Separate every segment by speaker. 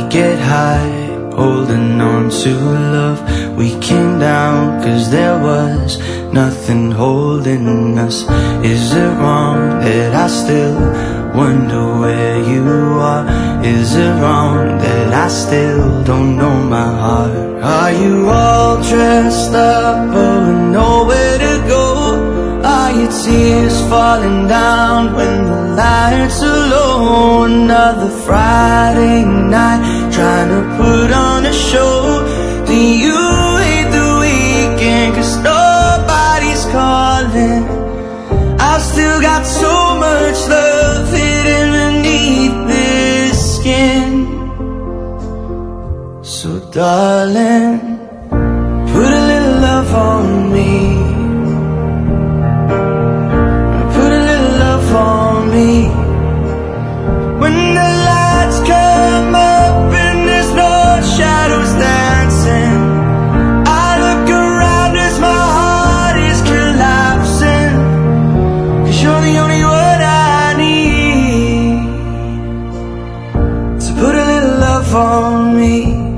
Speaker 1: get high, holding on to love. We came down cause there was nothing holding us. Is it wrong that I still wonder where you are? Is it wrong that I still don't know my heart? Are you all dressed up but with nowhere to go? Are your tears falling down when the lights are low? Another Friday night trying to put on a show. Do you hate the weekend cause nobody's calling? I've still got so much love hidden beneath this skin. So darling, put a little love on me. Put a little love on me. When the lights come up and there's no shadows dancing, I look around as my heart is collapsing. Cause you're the only one I need. So put a little love on me.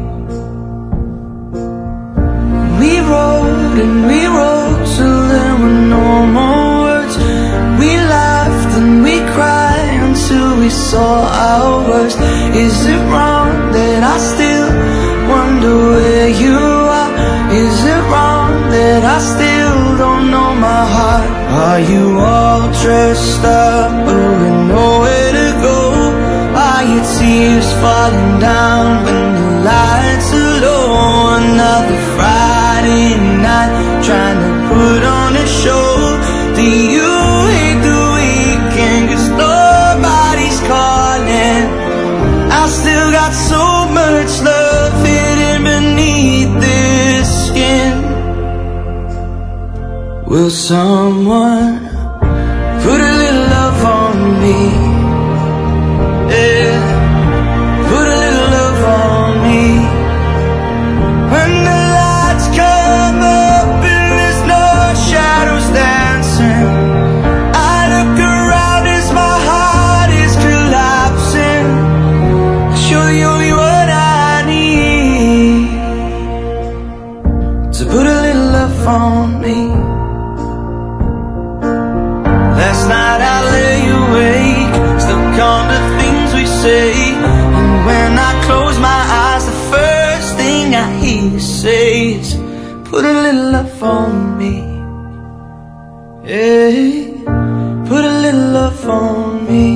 Speaker 1: We rode and we rode till there were no more words. We laughed and we cried until we saw our worst. Is it wrong that I still wonder where you are? Is it wrong that I still don't know my heart? Are you all dressed up but with nowhere to go? Are your tears falling down when the lights are low? Another Friday night trying to put on a show. Do you hate the weekend cause nobody's calling? I still got so much love hidden beneath this skin. Will someone put a little love on me? Yeah, put a little love on me. When the lights come up and there's no shadows dancing, I look around as my heart is collapsing. Cause you're the only one I need. So put a little love on me. Last night I lay awake, still come the things we say. And when I close my eyes, the first thing I hear you say is, put a little love on me. Yeah, put a little love on me.